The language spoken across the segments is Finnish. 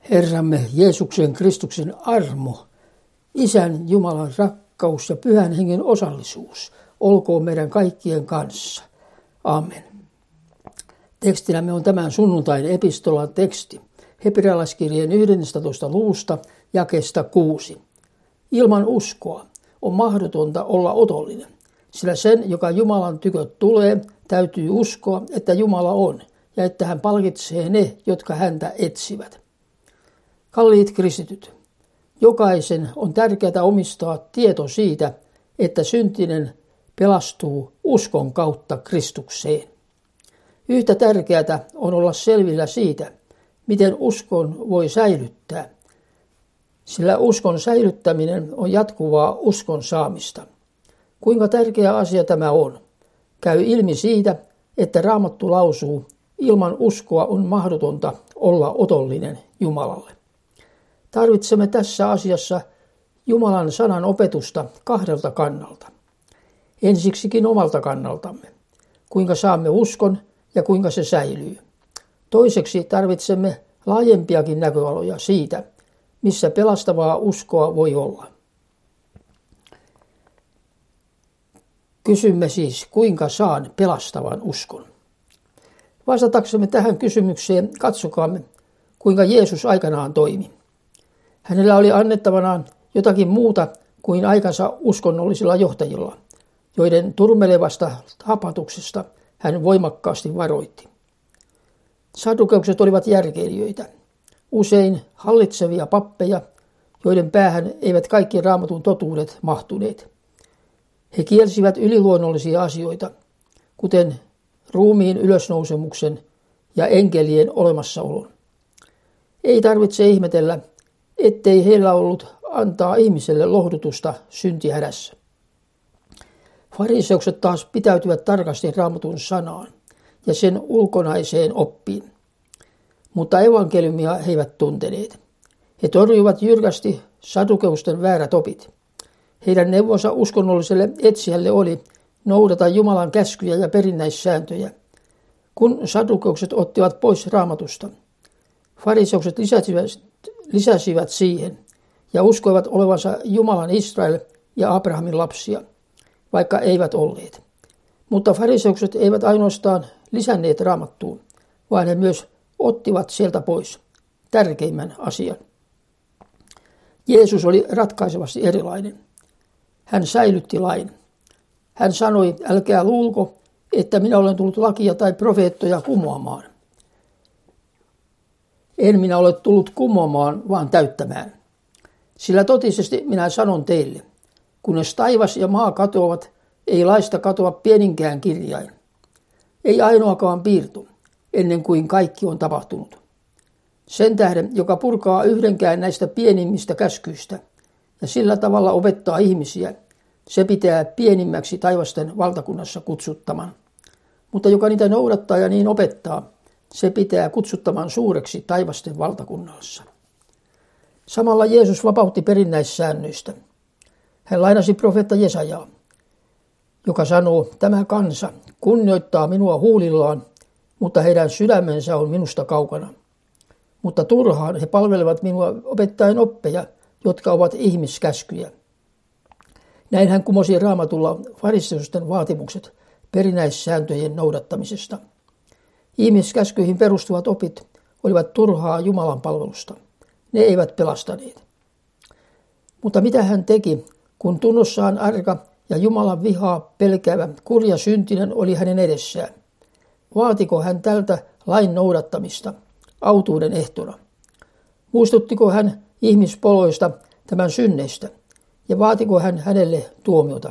Herramme Jeesuksen Kristuksen armo, Isän Jumalan rakkaus ja Pyhän Hengen osallisuus olkoon meidän kaikkien kanssa. Amen. Tekstinämme on tämän sunnuntain epistolan teksti Hebrealaiskirjeen 11. luvusta jakeesta 6. Ilman uskoa on mahdotonta olla otollinen, sillä sen, joka Jumalan tykö tulee, täytyy uskoa, että Jumala on ja että hän palkitsee ne, jotka häntä etsivät. Kalliit kristityt, jokaisen on tärkeää omistaa tieto siitä, että syntinen pelastuu uskon kautta Kristukseen. Yhtä tärkeää on olla selvillä siitä, miten uskon voi säilyttää, sillä uskon säilyttäminen on jatkuvaa uskon saamista. Kuinka tärkeä asia tämä on? Käy ilmi siitä, että Raamattu lausuu, ilman uskoa on mahdotonta olla otollinen Jumalalle. Tarvitsemme tässä asiassa Jumalan sanan opetusta kahdelta kannalta. Ensiksikin omalta kannaltamme, kuinka saamme uskon ja kuinka se säilyy. Toiseksi tarvitsemme laajempiakin näköaloja siitä, missä pelastavaa uskoa voi olla. Kysymme siis, kuinka saan pelastavan uskon. Vastataksemme tähän kysymykseen katsokaamme, kuinka Jeesus aikanaan toimi. Hänellä oli annettavanaan jotakin muuta kuin aikansa uskonnollisilla johtajilla, joiden turmelevasta hapatuksesta hän voimakkaasti varoitti. Saddukeukset olivat järkeilijöitä, usein hallitsevia pappeja, joiden päähän eivät kaikki Raamatun totuudet mahtuneet. He kielsivät yliluonnollisia asioita, kuten ruumiin ylösnousemuksen ja enkelien olemassaolon. Ei tarvitse ihmetellä, ettei heillä ollut antaa ihmiselle lohdutusta syntihädässä. Fariseukset taas pitäytyvät tarkasti Raamatun sanaan ja sen ulkonaiseen oppiin. Mutta evankeliumia he eivät tunteneet. He torjuivat jyrkästi sadukeusten väärät opit. Heidän neuvonsa uskonnolliselle etsijälle oli noudata Jumalan käskyjä ja perinnäissääntöjä. Kun sadukeukset ottivat pois Raamatusta, fariseukset lisäsivät siihen ja uskoivat olevansa Jumalan Israel ja Abrahamin lapsia, vaikka eivät olleet. Mutta fariseukset eivät ainoastaan lisänneet Raamattuun, vaan he myös ottivat sieltä pois tärkeimmän asian. Jeesus oli ratkaisevasti erilainen. Hän säilytti lain. Hän sanoi, älkää luulko, että minä olen tullut lakia tai profeettoja kumoamaan. En minä ole tullut kumoamaan, vaan täyttämään. Sillä totisesti minä sanon teille, kunnes taivas ja maa katoavat, ei laista katoa pieninkään kirjain. Ei ainoakaan piirto, ennen kuin kaikki on tapahtunut. Sen tähden, joka purkaa yhdenkään näistä pienimmistä käskyistä ja sillä tavalla opettaa ihmisiä, se pitää pienimmäksi taivasten valtakunnassa kutsuttaman. Mutta joka niitä noudattaa ja niin opettaa, se pitää kutsuttaman suureksi taivasten valtakunnassa. Samalla Jeesus vapautti perinnäissäännöistä. Hän lainasi profeetta Jesajaa, joka sanoo, tämä kansa kunnioittaa minua huulillaan, mutta heidän sydämensä on minusta kaukana. Mutta turhaan he palvelevat minua opettaen oppeja, jotka ovat ihmiskäskyjä. Näin hän kumosi Raamatulla fariseusten vaatimukset perinnäissääntöjen noudattamisesta. Ihmiskäskyihin perustuvat opit olivat turhaa Jumalan palvelusta. Ne eivät pelastaneet. Mutta mitä hän teki, kun tunnossaan arka ja Jumalan vihaa pelkäävä kurja syntinen oli hänen edessään? Vaatiko hän tältä lain noudattamista autuuden ehtona? Muistuttiko hän ihmispoloista tämän synneistä ja vaatiko hän hänelle tuomiota?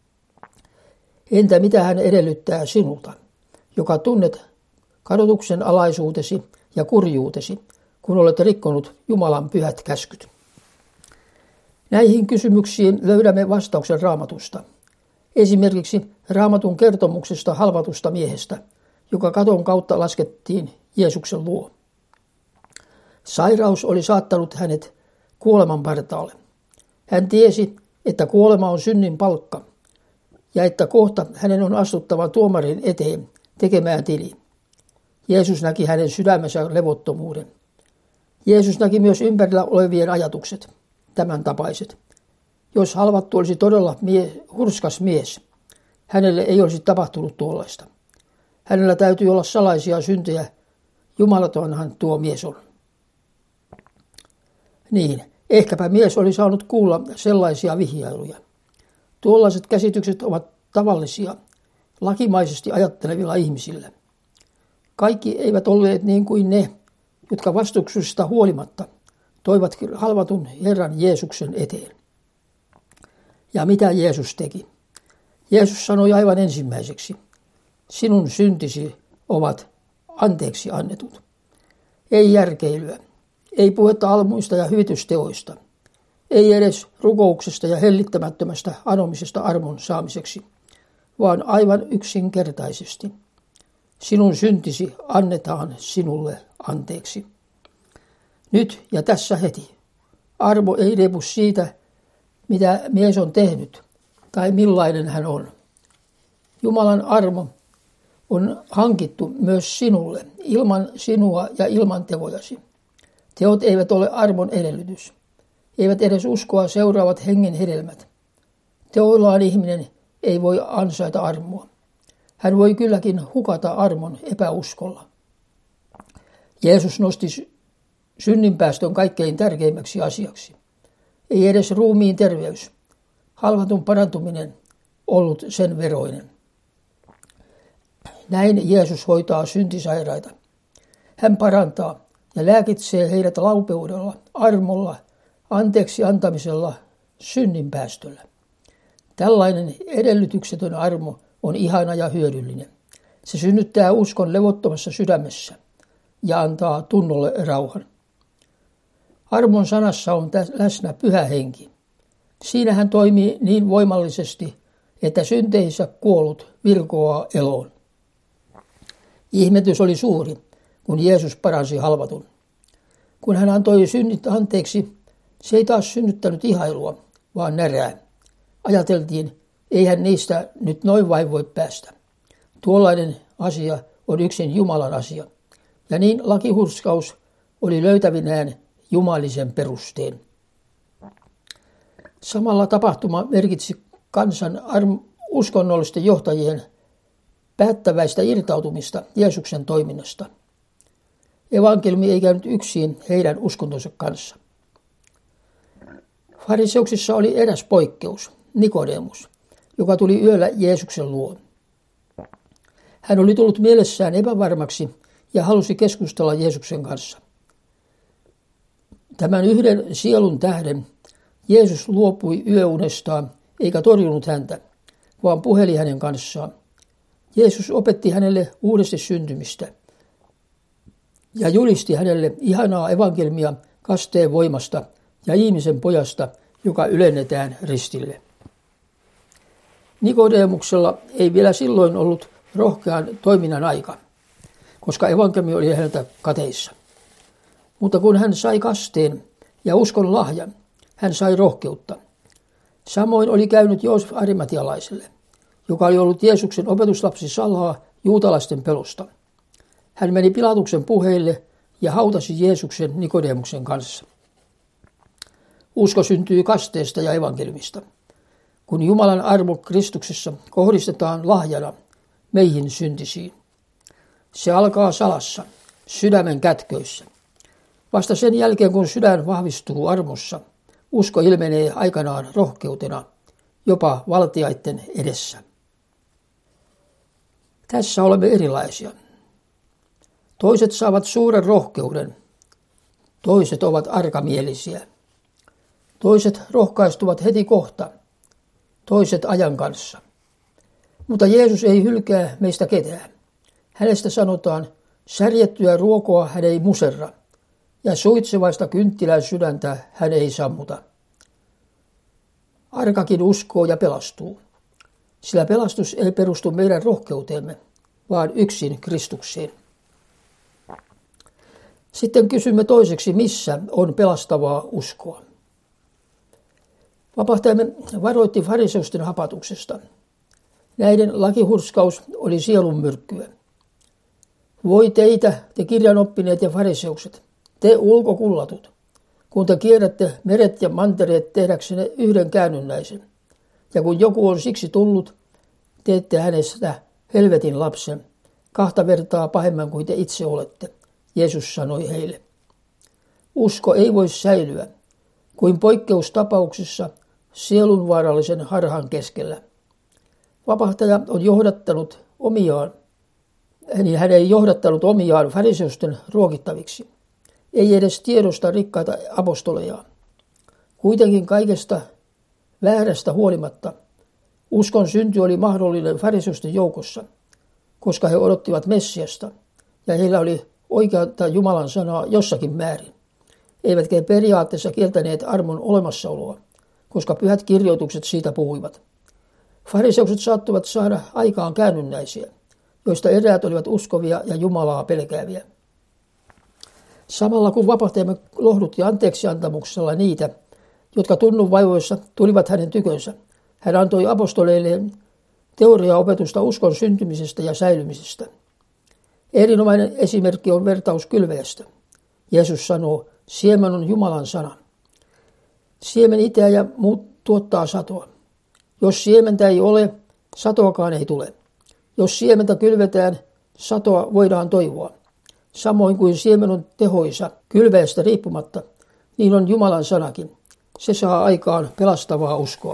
Entä mitä hän edellyttää sinulta, joka tunnet kadotuksen alaisuutesi ja kurjuutesi, kun olet rikkonut Jumalan pyhät käskyt? Näihin kysymyksiin löydämme vastauksen Raamatusta. Esimerkiksi Raamatun kertomuksesta halvatusta miehestä, joka katon kautta laskettiin Jeesuksen luo. Sairaus oli saattanut hänet kuoleman partaalle. Hän tiesi, että kuolema on synnin palkka ja että kohta hänen on astuttava tuomarin eteen tekemään tili. Jeesus näki hänen sydämensä levottomuuden. Jeesus näki myös ympärillä olevien ajatukset, tämän tapaiset. Jos halvattu olisi todella hurskas mies, hänelle ei olisi tapahtunut tuollaista. Hänellä täytyy olla salaisia syntejä, jumalatonhan tuo mies on. Niin, ehkäpä mies oli saanut kuulla sellaisia vihjailuja. Tuollaiset käsitykset ovat tavallisia, lakimaisesti ajattelevilla ihmisillä. Kaikki eivät olleet niin kuin ne, jotka vastustuksesta huolimatta toivat halvatun Herran Jeesuksen eteen. Ja mitä Jeesus teki? Jeesus sanoi aivan ensimmäiseksi, sinun syntisi ovat anteeksi annetut. Ei järkeilyä, ei puhetta almuista ja hyvitysteoista, ei edes rukouksesta ja hellittämättömästä anomisesta armon saamiseksi, vaan aivan yksinkertaisesti. Sinun syntisi annetaan sinulle anteeksi. Nyt ja tässä heti. Armo ei riipu siitä, mitä mies on tehnyt tai millainen hän on. Jumalan armo on hankittu myös sinulle, ilman sinua ja ilman teojasi. Teot eivät ole armon edellytys. Eivät edes uskoa seuraavat hengen hedelmät. Teoillaan ihminen ei voi ansaita armoa. Hän voi kylläkin hukata armon epäuskolla. Jeesus nosti synninpäästön kaikkein tärkeimmäksi asiaksi. Ei edes ruumiin terveys, halvatun parantuminen ollut sen veroinen. Näin Jeesus hoitaa syntisairaita. Hän parantaa ja lääkitsee heidät laupeudella, armolla, anteeksi antamisella, synninpäästöllä. Tällainen edellytyksetön armo on ihana ja hyödyllinen. Se synnyttää uskon levottomassa sydämessä ja antaa tunnolle rauhan. Armon sanassa on läsnä Pyhä Henki. Siinä hän toimii niin voimallisesti, että synteihinsä kuollut virkoaa eloon. Ihmetys oli suuri, kun Jeesus paransi halvatun. Kun hän antoi synnit anteeksi, se ei taas synnyttänyt ihailua, vaan närää. Ajateltiin, eihän niistä nyt noin vain voi päästä. Tuollainen asia on yksin Jumalan asia. Ja niin lakihurskaus oli löytävinään jumalisen perusteen. Samalla tapahtuma merkitsi kansan uskonnollisten johtajien päättäväistä irtautumista Jeesuksen toiminnasta. Evankeliumi ei käynyt yksin heidän uskontonsa kanssa. Fariseuksissa oli eräs poikkeus, Nikodemus, joka tuli yöllä Jeesuksen luo. Hän oli tullut mielessään epävarmaksi ja halusi keskustella Jeesuksen kanssa. Tämän yhden sielun tähden Jeesus luopui yöunestaan eikä torjunut häntä, vaan puheli hänen kanssaan. Jeesus opetti hänelle uudesti syntymistä ja julisti hänelle ihanaa evankeliumia kasteen voimasta ja ihmisen pojasta, joka ylennetään ristille. Nikodemuksella ei vielä silloin ollut rohkean toiminnan aika, koska evankeliumi oli häneltä kateissa. Mutta kun hän sai kasteen ja uskon lahjan, hän sai rohkeutta. Samoin oli käynyt Joosef Arimatialaiselle, joka oli ollut Jeesuksen opetuslapsi salaa juutalaisten pelosta. Hän meni Pilatuksen puheille ja hautasi Jeesuksen Nikodemuksen kanssa. Usko syntyy kasteesta ja evankeliumista, kun Jumalan armo Kristuksessa kohdistetaan lahjana meihin syntisiin. Se alkaa salassa, sydämen kätköissä. Vasta sen jälkeen, kun sydän vahvistuu armossa, usko ilmenee aikanaan rohkeutena, jopa valtiaiden edessä. Tässä olemme erilaisia. Toiset saavat suuren rohkeuden, toiset ovat arkamielisiä. Toiset rohkaistuvat heti kohta, toiset ajan kanssa. Mutta Jeesus ei hylkää meistä ketään. Hänestä sanotaan, särjettyä ruokoa hän ei muserra, ja suitsevaista kynttilän sydäntä hän ei sammuta. Arkakin uskoo ja pelastuu, sillä pelastus ei perustu meidän rohkeuteemme, vaan yksin Kristukseen. Sitten kysymme toiseksi, missä on pelastavaa uskoa. Vapahtajamme varoitti fariseusten hapatuksesta. Näiden lakihurskaus oli sielun myrkkyä. Voi teitä, te kirjanoppineet ja fariseukset, Te ulkokullatut, kun te kierrätte meret ja mantereet tehdäksenne yhden käännynnäisen. Ja kun joku on siksi tullut, teette hänestä helvetin lapsen, 2 vertaa pahemman kuin te itse olette, Jeesus sanoi heille. Usko ei voi säilyä kuin poikkeustapauksissa sielunvaarallisen harhan keskellä. Vapahtaja on johdattanut omiaan, hän ei johdattanut omiaan fariseusten ruokittaviksi. Ei edes tiedosta rikkaita apostolejaan. Kuitenkin kaikesta väärästä huolimatta uskon synty oli mahdollinen fariseusten joukossa, koska he odottivat Messiasta ja heillä oli oikeata Jumalan sanaa jossakin määrin. Eivätkä he periaatteessa kieltäneet armon olemassaoloa, koska pyhät kirjoitukset siitä puhuivat. Fariseukset saattoivat saada aikaan käännynnäisiä, joista eräät olivat uskovia ja Jumalaa pelkääviä. Samalla kun vapahtajamme lohdutti anteeksiantamuksella niitä, jotka tunnun vaivoissa tulivat hänen tykönsä, hän antoi apostoleilleen teoriaopetusta uskon syntymisestä ja säilymisestä. Erinomainen esimerkki on vertaus kylväjästä. Jeesus sanoo, siemen on Jumalan sana. Siemen itää ja muut tuottaa satoa. Jos siementä ei ole, satoakaan ei tule. Jos siementä kylvetään, satoa voidaan toivoa. Samoin kuin siemen on tehoisa kylväjästä riippumatta, niin on Jumalan sanakin. Se saa aikaan pelastavaa uskoa.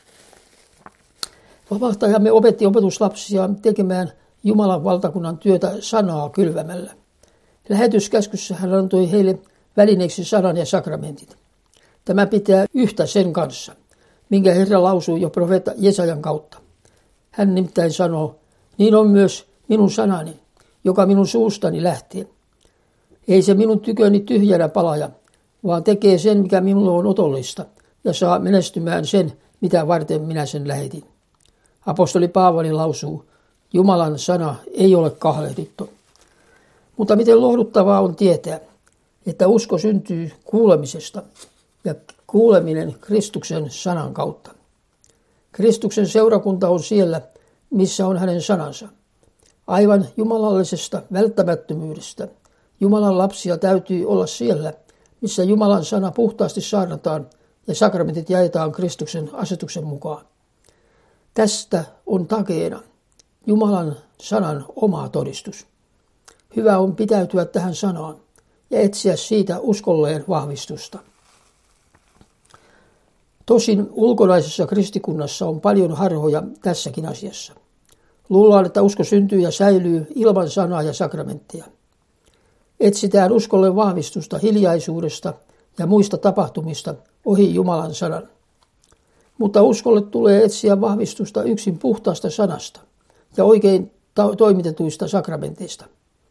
Vapahtajamme opetti opetuslapsiaan tekemään Jumalan valtakunnan työtä sanaa kylvämällä. Lähetyskäskyssä hän antoi heille välineeksi sanan ja sakramentit. Tämä pitää yhtä sen kanssa, minkä Herra lausui jo profeetta Jesajan kautta. Hän nimittäin sanoo, niin on myös minun sanani, joka minun suustani lähtee. Ei se minun tyköni tyhjänä palaja, vaan tekee sen, mikä minulle on otollista, ja saa menestymään sen, mitä varten minä sen lähetin. Apostoli Paavali lausuu, Jumalan sana ei ole kahlehdittu. Mutta miten lohduttavaa on tietää, että usko syntyy kuulemisesta ja kuuleminen Kristuksen sanan kautta. Kristuksen seurakunta on siellä, missä on hänen sanansa. Aivan jumalallisesta välttämättömyydestä Jumalan lapsia täytyy olla siellä, missä Jumalan sana puhtaasti saarnataan ja sakramentit jaetaan Kristuksen asetuksen mukaan. Tästä on takeena Jumalan sanan oma todistus. Hyvä on pitäytyä tähän sanaan ja etsiä siitä uskolleen vahvistusta. Tosin ulkonaisessa kristikunnassa on paljon harhoja tässäkin asiassa. Luullaan, että usko syntyy ja säilyy ilman sanaa ja sakramentteja. Etsitään uskolle vahvistusta hiljaisuudesta ja muista tapahtumista ohi Jumalan sanan. Mutta uskolle tulee etsiä vahvistusta yksin puhtaasta sanasta ja oikein toimitetuista sakramenteista.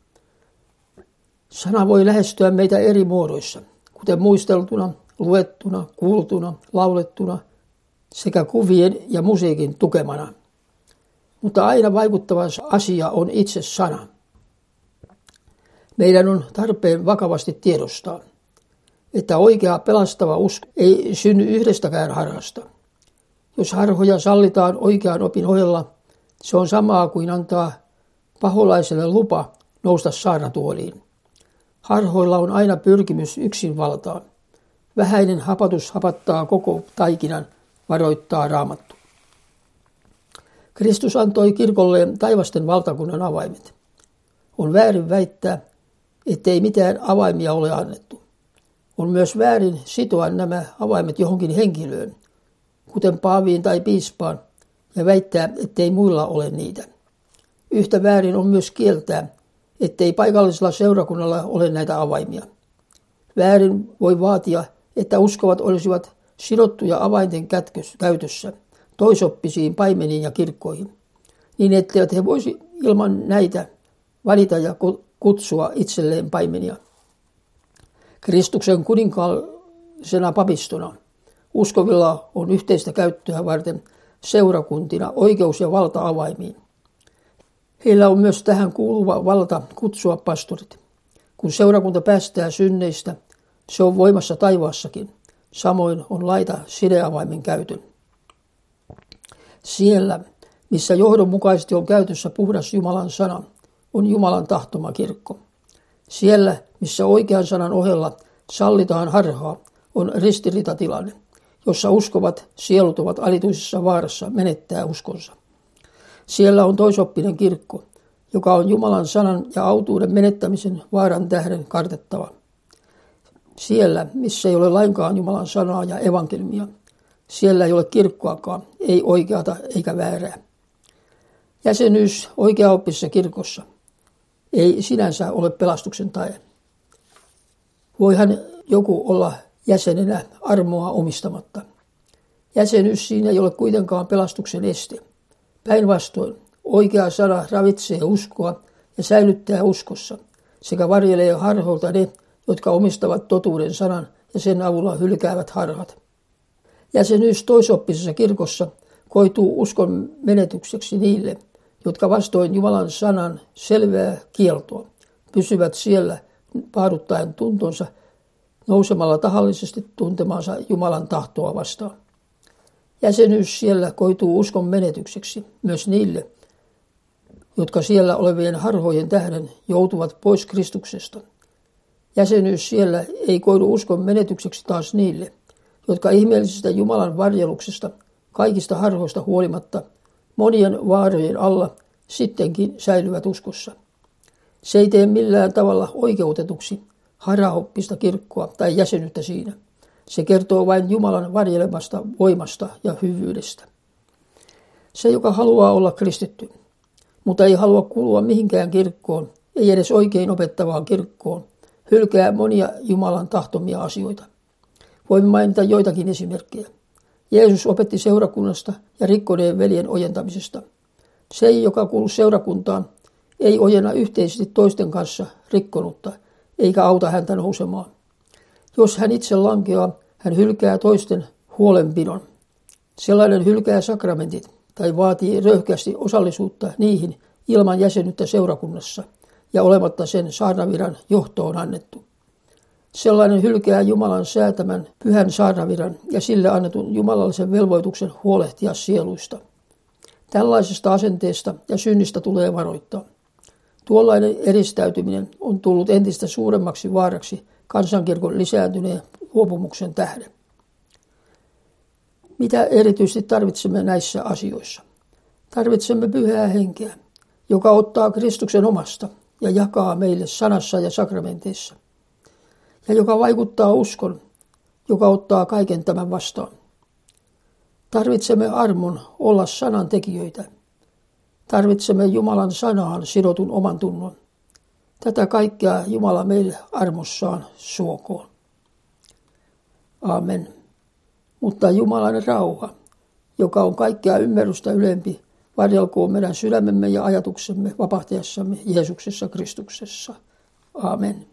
Sana voi lähestyä meitä eri muodoissa, kuten muisteltuna, luettuna, kuultuna, laulettuna sekä kuvien ja musiikin tukemana. Mutta aina vaikuttava asia on itse sana. Meidän on tarpeen vakavasti tiedostaa, että oikea pelastava usko ei synny yhdestäkään harhasta. Jos harhoja sallitaan oikean opin ohella, se on samaa kuin antaa paholaiselle lupa nousta saarnatuoliin. Harhoilla on aina pyrkimys yksinvaltaan. Vähäinen hapatus hapattaa koko taikinan, varoittaa Raamattu. Kristus antoi kirkolleen taivasten valtakunnan avaimet. On väärin väittää, ettei mitään avaimia ole annettu. On myös väärin sitoa nämä avaimet johonkin henkilöön, kuten paaviin tai piispaan, ja väittää, ettei muilla ole niitä. Yhtä väärin on myös kieltää, ettei paikallisella seurakunnalla ole näitä avaimia. Väärin voi vaatia, että uskovat olisivat sidottuja avainten käytössä toisoppisiin paimeniin ja kirkkoihin, niin etteivät he voisi ilman näitä valita ja kutsua itselleen paimenia. Kristuksen kuninkaallisena papistona uskovilla on yhteistä käyttöä varten seurakuntina oikeus ja valta avaimiin. Heillä on myös tähän kuuluva valta kutsua pastorit. Kun seurakunta päästää synneistä, se on voimassa taivaassakin. Samoin on laita sideavaimen käytön. Siellä, missä johdonmukaisesti on käytössä puhdas Jumalan sana, on Jumalan tahtoma kirkko. Siellä, missä oikean sanan ohella sallitaan harhaa, on ristiriitatilanne, jossa uskovat sielut ovat alituisessa vaarassa menettää uskonsa. Siellä on toisoppinen kirkko, joka on Jumalan sanan ja autuuden menettämisen vaaran tähden kartettava. Siellä, missä ei ole lainkaan Jumalan sanaa ja evankeliumia, siellä ei ole kirkkoakaan, ei oikeata eikä väärää. Jäsenyys oikeaoppisessa kirkossa ei sinänsä ole pelastuksen tae. Voihan joku olla jäsenenä armoa omistamatta. Jäsenyys siinä ei ole kuitenkaan pelastuksen este. Päinvastoin, oikea sana ravitsee uskoa ja säilyttää uskossa sekä varjelee harhoilta ne, jotka omistavat totuuden sanan ja sen avulla hylkäävät harhat. Jäsenyys toisoppisessa kirkossa koituu uskon menetykseksi niille, jotka vastoin Jumalan sanan selvää kieltoa pysyvät siellä paaduttaen tuntonsa nousemalla tahallisesti tuntemaansa Jumalan tahtoa vastaan. Jäsenyys siellä koituu uskon menetykseksi myös niille, jotka siellä olevien harhojen tähden joutuvat pois Kristuksesta. Jäsenyys siellä ei koidu uskon menetykseksi taas niille, jotka ihmeellisestä Jumalan varjeluksesta kaikista harhoista huolimatta monien vaarojen alla sittenkin säilyvät uskossa. Se ei tee millään tavalla oikeutetuksi harhaoppista kirkkoa tai jäsenyyttä siinä. Se kertoo vain Jumalan varjelemasta voimasta ja hyvyydestä. Se, joka haluaa olla kristitty, mutta ei halua kuulua mihinkään kirkkoon, ei edes oikein opettavaan kirkkoon, hylkää monia Jumalan tahtomia asioita. Voimme mainita joitakin esimerkkejä. Jeesus opetti seurakunnasta ja rikkoneen veljen ojentamisesta. Se, joka kuuluu seurakuntaan, ei ojenna yhteisesti toisten kanssa rikkonutta, eikä auta häntä nousemaan. Jos hän itse lankeaa, hän hylkää toisten huolenpidon. Sellainen hylkää sakramentit tai vaatii röyhkeästi osallisuutta niihin ilman jäsenyyttä seurakunnassa ja olematta sen saarnaviran johtoon annettu. Sellainen hylkää Jumalan säätämän pyhän saarnaviran ja sille annetun jumalallisen velvoituksen huolehtia sieluista. Tällaisesta asenteesta ja synnistä tulee varoittaa. Tuollainen eristäytyminen on tullut entistä suuremmaksi vaaraksi kansankirkon lisääntyneen luopumuksen tähden. Mitä erityisesti tarvitsemme näissä asioissa? Tarvitsemme pyhää henkeä, joka ottaa Kristuksen omasta ja jakaa meille sanassa ja sakramenteissa. Ja joka vaikuttaa uskon, joka ottaa kaiken tämän vastaan. Tarvitsemme armon olla sanan tekijöitä. Tarvitsemme Jumalan sanaan sidotun oman tunnon. Tätä kaikkea Jumala meille armossaan suokoon. Aamen. Mutta Jumalan rauha, joka on kaikkea ymmärrystä ylempi, varjelkoon meidän sydämemme ja ajatuksemme vapahtajassamme Jeesuksessa Kristuksessa. Aamen.